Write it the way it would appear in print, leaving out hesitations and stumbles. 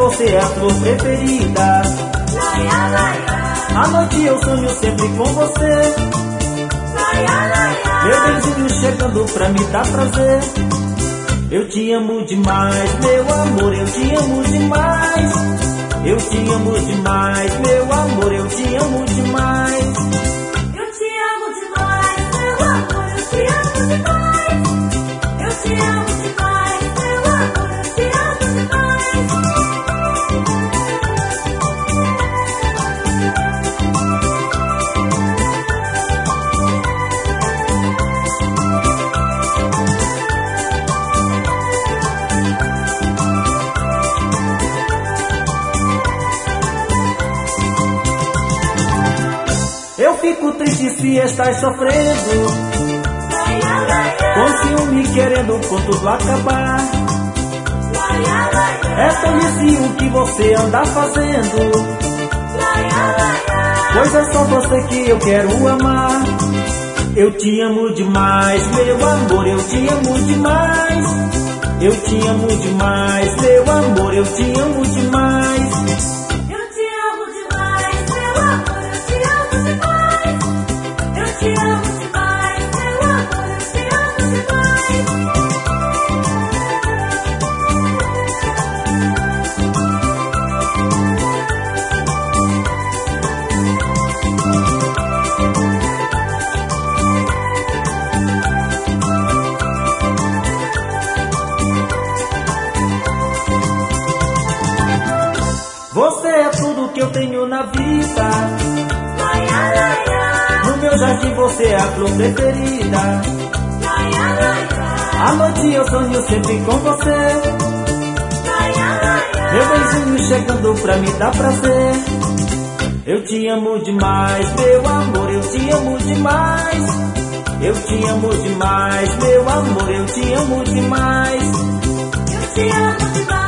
você é a flor preferida. À noite eu sonho sempre com você. Meu benzinho chegando pra me dar prazer. Eu te amo demais, meu amor, eu te amo demais. Eu te amo demais, meu amor, eu te amo demais. Eu te amo demais, meu amor, eu te amo demais. Eu te amo demais, meu amor, eu te amo demais. Eu fico triste se estás sofrendo, com ciúme querendo com tudo acabar. É tolice o que você anda fazendo, pois é só você que eu quero amar. Eu te amo demais, meu amor, eu te amo demais. Eu te amo demais, meu amor, eu te amo demais. Eu te amo demais, meu amor, eu te amo demais. Você é tudo que eu tenho na vida. No meu jardim você é a flor preferida. À noite eu sonho sempre com você. Meu benzinho chegando pra me dar prazer. Eu te amo demais, meu amor, eu te amo demais. Eu te amo demais, meu amor, eu te amo demais. Eu te amo demais.